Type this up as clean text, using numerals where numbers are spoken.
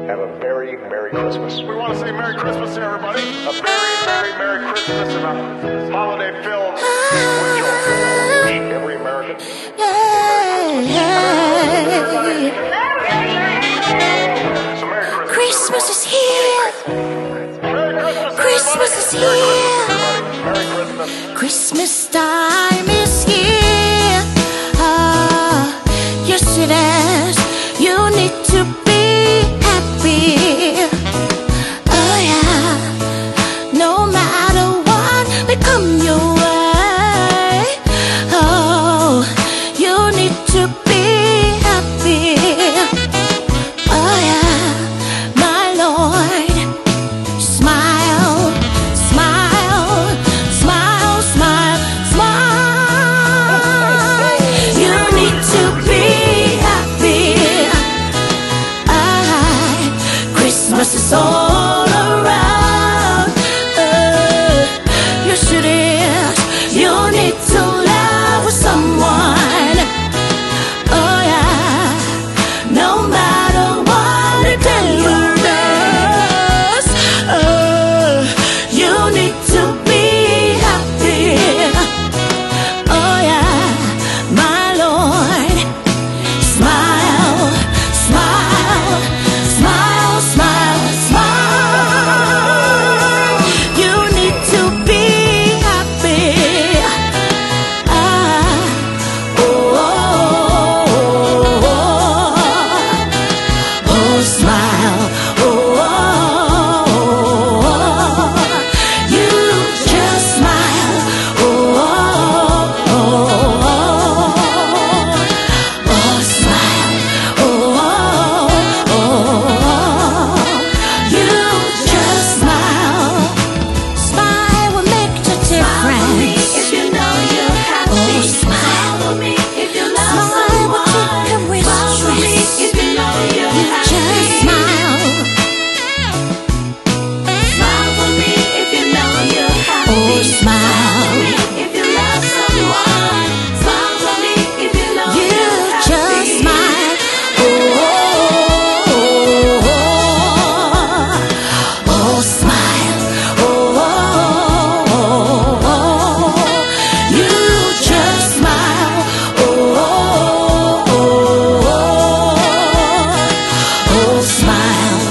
have a very Merry Christmas. We want to say Merry Christmas to everybody. A very, very Merry Christmas and a holiday-filled winter. Every American. So Merry Christmas. Christmas is here. Merry Christmas, Christmas is here. Merry Christmas. Christmas time is here. Ah, yes it is. You need to be happy. Oh yeah. No matter what may come your way. Oh, you need to be happy. Oh yeah, my Lord. Smile, smile, smile, smile, smile. You need to be happy. Christmas is all around. Yes it is. You need to laugh with someone. Oh yeah. No matter what the day is, you need to be happy. Oh yeah, my Lord. Smile, smile, smile, smile, smile. You need to be happy. Oh, smile. You just smile. Smile. You just smile. Smile will make the difference. If you know you're happy, smile for me. If you love someone, smile for me. If you know you're happy, Just smile. smile for me. If you know you're happy, Oh, smile. if you love someone, smile for me. If you know You you're happy, just smile. Smile. You just smile. Smile.